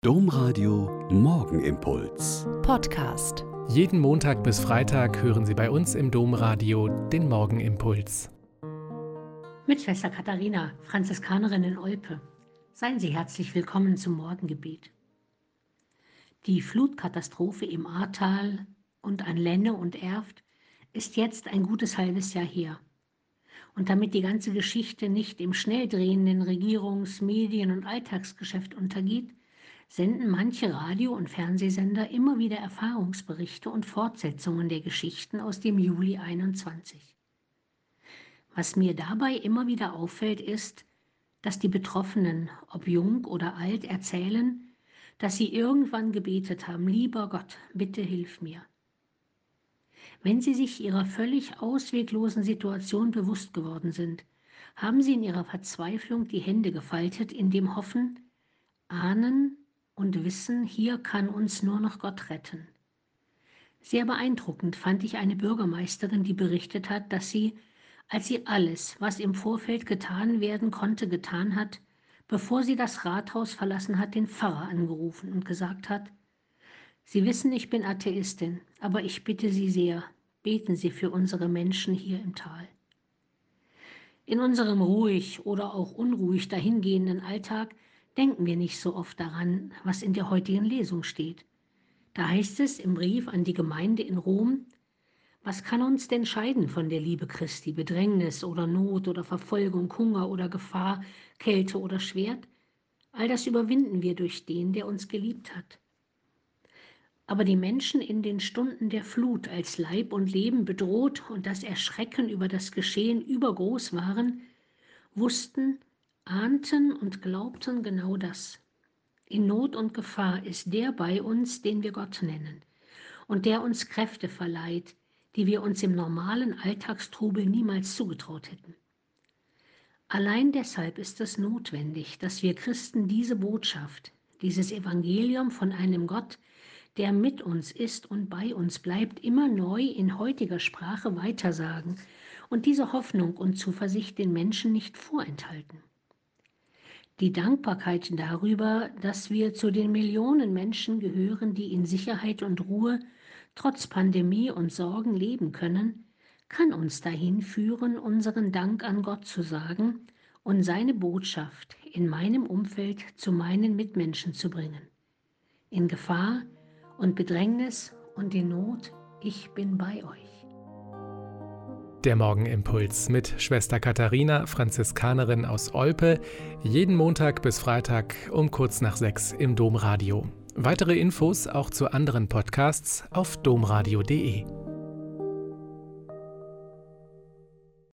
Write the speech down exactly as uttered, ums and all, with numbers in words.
Domradio Morgenimpuls. Podcast. Jeden Montag bis Freitag hören Sie bei uns im Domradio den Morgenimpuls. Mit Schwester Katharina, Franziskanerin in Olpe. Seien Sie herzlich willkommen zum Morgengebet. Die Flutkatastrophe im Ahrtal und an Lenne und Erft ist jetzt ein gutes halbes Jahr her. Und damit die ganze Geschichte nicht im schnell drehenden Regierungs-, Medien- und Alltagsgeschäft untergeht, senden manche Radio- und Fernsehsender immer wieder Erfahrungsberichte und Fortsetzungen der Geschichten aus dem Juli einundzwanzig. Was mir dabei immer wieder auffällt, ist, dass die Betroffenen, ob jung oder alt, erzählen, dass sie irgendwann gebetet haben: Lieber Gott, bitte hilf mir. Wenn sie sich ihrer völlig ausweglosen Situation bewusst geworden sind, haben sie in ihrer Verzweiflung die Hände gefaltet, in dem Hoffen, Ahnen und Wissen, hier kann uns nur noch Gott retten. Sehr beeindruckend fand ich eine Bürgermeisterin, die berichtet hat, dass sie, als sie alles, was im Vorfeld getan werden konnte, getan hat, bevor sie das Rathaus verlassen hat, den Pfarrer angerufen und gesagt hat: Sie wissen, ich bin Atheistin, aber ich bitte Sie sehr, beten Sie für unsere Menschen hier im Tal. In unserem ruhig oder auch unruhig dahingehenden Alltag denken wir nicht so oft daran, was in der heutigen Lesung steht. Da heißt es im Brief an die Gemeinde in Rom: Was kann uns denn scheiden von der Liebe Christi? Bedrängnis oder Not oder Verfolgung, Hunger oder Gefahr, Kälte oder Schwert? All das überwinden wir durch den, der uns geliebt hat. Aber die Menschen in den Stunden der Flut, als Leib und Leben bedroht und das Erschrecken über das Geschehen übergroß waren, wussten, ahnten und glaubten genau das. In Not und Gefahr ist der bei uns, den wir Gott nennen und der uns Kräfte verleiht, die wir uns im normalen Alltagstrubel niemals zugetraut hätten. Allein deshalb ist es notwendig, dass wir Christen diese Botschaft, dieses Evangelium von einem Gott, der mit uns ist und bei uns bleibt, immer neu in heutiger Sprache weitersagen und diese Hoffnung und Zuversicht den Menschen nicht vorenthalten. Die Dankbarkeit darüber, dass wir zu den Millionen Menschen gehören, die in Sicherheit und Ruhe trotz Pandemie und Sorgen leben können, kann uns dahin führen, unseren Dank an Gott zu sagen und seine Botschaft in meinem Umfeld zu meinen Mitmenschen zu bringen. In Gefahr und Bedrängnis und in Not, ich bin bei euch. Der Morgenimpuls mit Schwester Katharina, Franziskanerin aus Olpe, jeden Montag bis Freitag um kurz nach sechs im Domradio. Weitere Infos auch zu anderen Podcasts auf domradio punkt de.